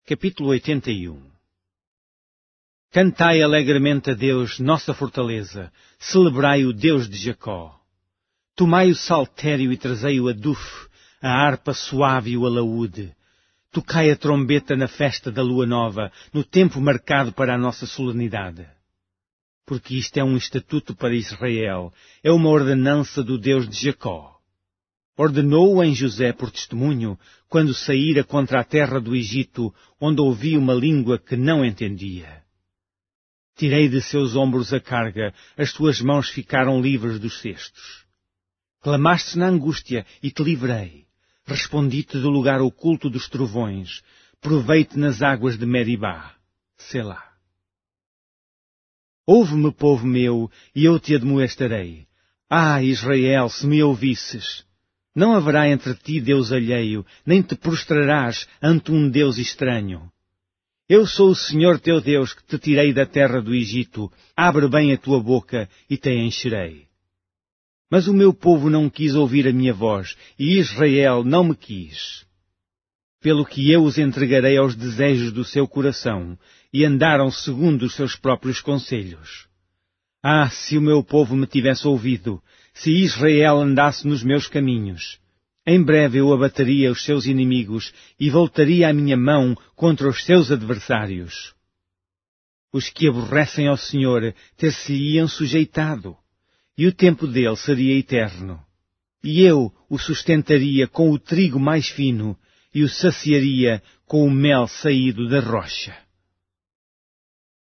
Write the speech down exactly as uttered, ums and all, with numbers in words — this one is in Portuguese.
Capítulo oitenta e um. Cantai alegremente a Deus, nossa fortaleza. Celebrai o Deus de Jacó. Tomai o saltério e trazei o adufo, a harpa suave e o alaúde. Tocai a trombeta na festa da lua nova, no tempo marcado para a nossa solenidade. Porque isto é um estatuto para Israel, é uma ordenança do Deus de Jacó. Ordenou-o em José por testemunho, quando saíra contra a terra do Egito, onde ouvia uma língua que não entendia. Tirei de seus ombros a carga, as suas mãos ficaram livres dos cestos. Clamaste na angústia e te livrei. Respondi-te do lugar oculto dos trovões. Provei-te nas águas de Meribá. Selá. Ouve-me, povo meu, e eu te admoestarei. Ah, Israel, se me ouvisses! Não haverá entre ti Deus alheio, nem te prostrarás ante um Deus estranho. Eu sou o Senhor teu Deus, que te tirei da terra do Egito. Abre bem a tua boca e te encherei. Mas o meu povo não quis ouvir a minha voz, e Israel não me quis. Pelo que eu os entregarei aos desejos do seu coração, e andaram segundo os seus próprios conselhos. Ah, se o meu povo me tivesse ouvido, se Israel andasse nos meus caminhos! Em breve eu abateria os seus inimigos e voltaria a minha mão contra os seus adversários. Os que aborrecem ao Senhor ter-se-lhe-iam sujeitado, e o tempo dele seria eterno. E eu o sustentaria com o trigo mais fino, e o saciaria com o mel saído da rocha.